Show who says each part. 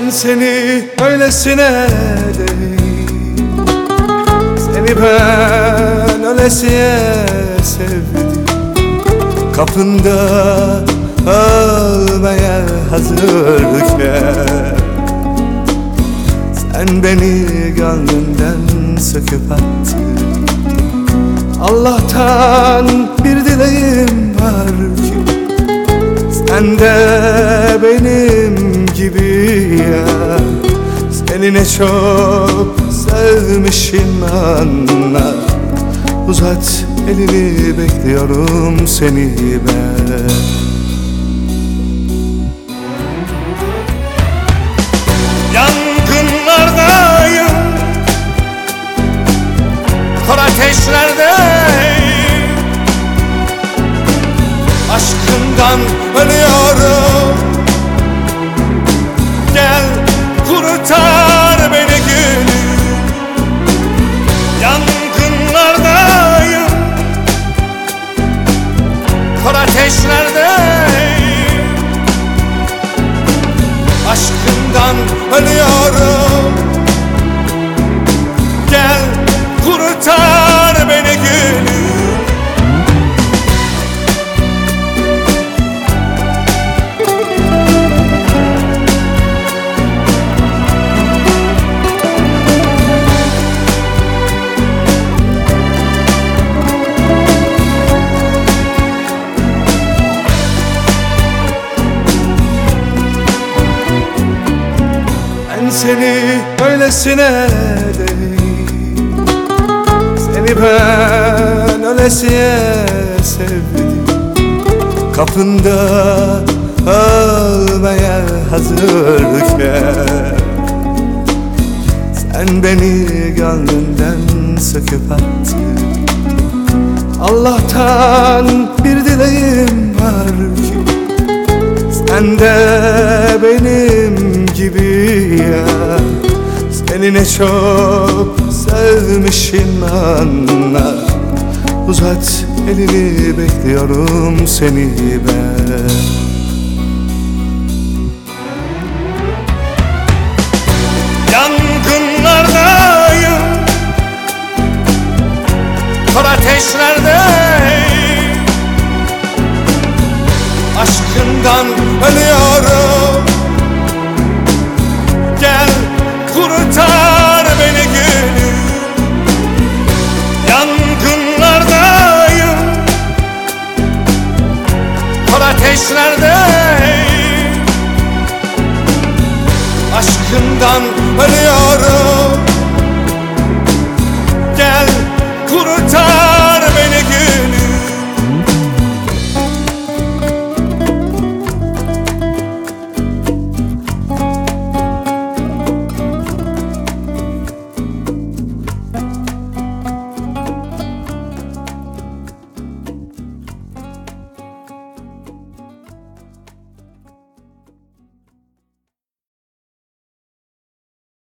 Speaker 1: Ben seni öylesine değil, seni ben öylesiye sevdim. Kapında ölmeye hazırken sen beni gönlünden söküp attın. Allah'tan bir dileğim var ki sen de benim gibi ya. Seni ne çok sevmişim anla. Uzat elini, bekliyorum seni ben. Yangınlardayım, kor ateşlerdeyim. Aşkından ölüyorum. Gel kurtar beni gülüm. Yangınlardayım, kor ateşlerdeyim. Aşkından ölüyorum. Gel kurtar beni gülüm. Ben seni öylesine değil, seni ben öylesiye sevdim. Kapında ölmeye hazırken sen beni gönlünden söküp attın. Allah'tan bir dileğim var ki sen de benim gibi ya. Seni ne çok sevmişim anla. Uzat elini, bekliyorum seni ben. Yangınlardayım, kor ateşlerdeyim. Aşkından ölüyorum. Gel kurtar beni gülüm. Yangınlardayım, kor ateşlerdeyim. Aşkından ölüyorum. Gel kurtar